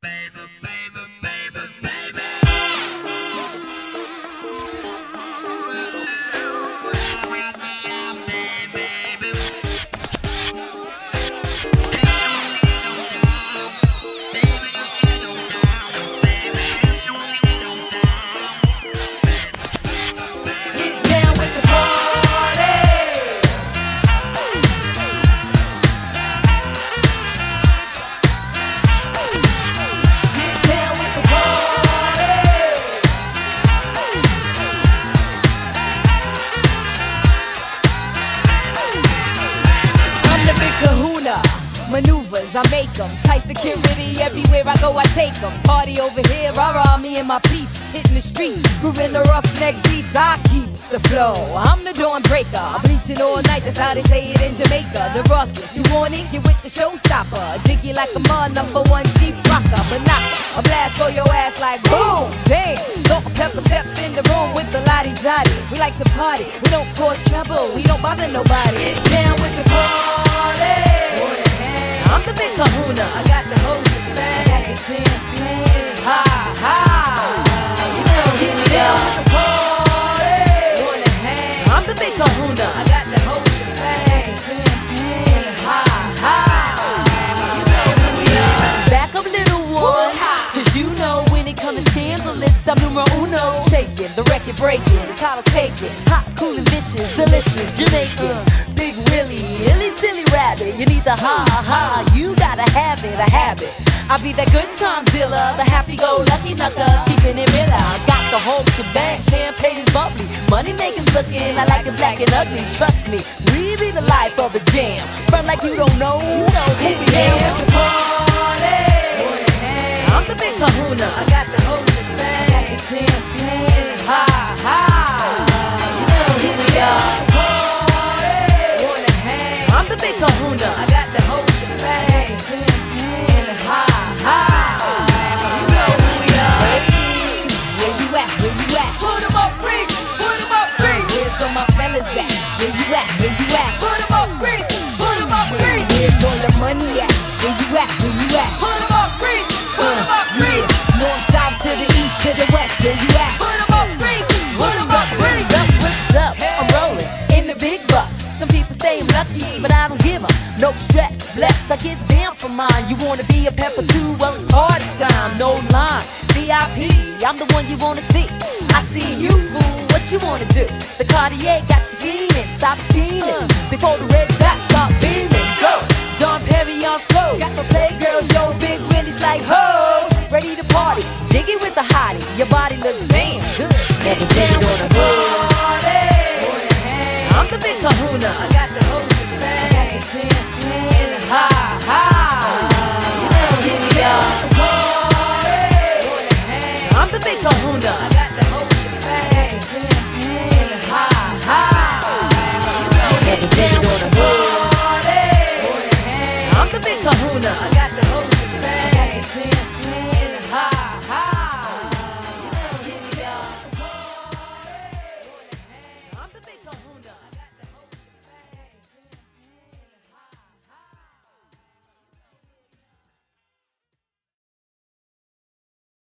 Maneuvers, I make them. Tight security, everywhere I go I take them. Party over here, rah-rah, me and my peeps. Hitting the streets, grooving the roughneck beats. I keeps the flow, I'm the dawn breaker. I'm bleaching all night, that's how they say it in Jamaica. The ruckus, you want it? Get with the showstopper. Jiggy like a mud, #1 chief rocker. Banaka, a blast for your ass like boom, damn. Salt and pepper step in the room with the lottie-dottie. We like to party, we don't cause trouble. We don't bother nobody. Get down with the party. I'm the big kahuna. I got the whole shebang. I got the champagne. Ha ha. You know, get down with the party. Wanna hang? I'm the big kahuna. I got the whole shebang. Champagne. Ha ha. You know who we are. Back up, little one. Cause you know when it comes to scandalous, I'm numero uno. Shaking, the record breaking, the collar taking. Hot, cool and vicious, delicious, Jamaican. Big Willie, illy silly rabbit. You need the ha-ha, you gotta have it, a habit. I'll be that good time dealer, the happy-go-lucky knucker, keeping it real. I got the whole shebang, champagne is bubbly. Money makers looking, I like it black and ugly. Trust me, we be the life of a jam. Run like you don't know, hit me down with the party. I'm the big kahuna. I got the whole shebang, I got the champagne, ha-ha. You know, here we are. I'm the big kahuna. I got the whole shebang, champagne, ha ha. You know who we are. Where you at? Where you at? Put 'em up, free. Put 'em up, free. Where's all my fellas at? Where you at? Where you at? Put 'em up, free. Put 'em up, free. Where's all the money at? Where you at? Where you at? Put 'em up, free. Put 'em up, free. North, south to the east to the west. Where you at? Put 'em up, free. Put 'em up, free. What's up? What's up? I'm rolling in the big bucks. Some people say I'm lucky, but I don't give up. No stress, blessed, I get down for mine. You wanna be a pepper too? Well, it's party time, no line. VIP, I'm the one you wanna see. I see you, fool, what you wanna do? The Cartier got you feeling, stop scheming. Before the red dots start beaming, go! Don Perry on code, got the playgirls, yo, big willies like ho! Ready to party, jiggy with the hottie. Your body look damn good, never down on a party. I'm the big kahuna. I got the whole shebang. I got the champagne. Ha ha. You know, here we are. I'm the big kahuna.